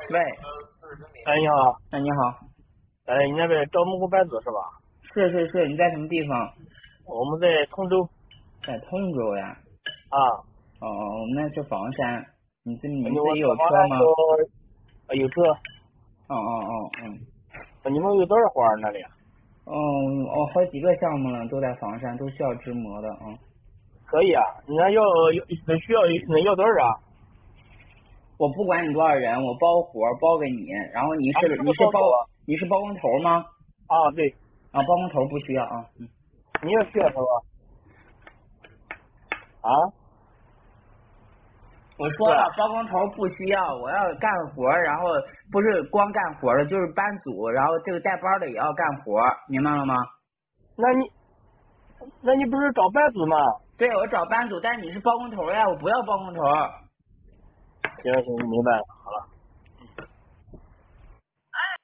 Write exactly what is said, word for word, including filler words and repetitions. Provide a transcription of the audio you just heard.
喂， 哎，你好， 哎，你好， 哎，你那边招蘑菇白子是吧？ 是是是，你在什么地方？ 我们在通州。 在通州呀？ 啊。 哦哦，我们那是房山。你自你们你我自己有车吗？ 有呃有车。 哦哦哦嗯。 你们有多少花那里？ 哦哦，好几个项目了，都在房山，都需要支模的啊。嗯可以啊，你那要要需要那要多少啊？ 我不管你多少人，我包活包给你，然后你是、 啊、 你是包啊你是包工头吗？ 啊，对。 啊，包工头不需要啊。嗯。 你也需要是吧？啊？ 我说了，包工头不需要，我要干活，然后不是光干活的，就是班组，然后这个带班的也要干活，明白了吗？ 那你那你不是找班组吗？ 对，我找班组，但是你是包工头呀，我不要包工头。 行行，明白了，好了。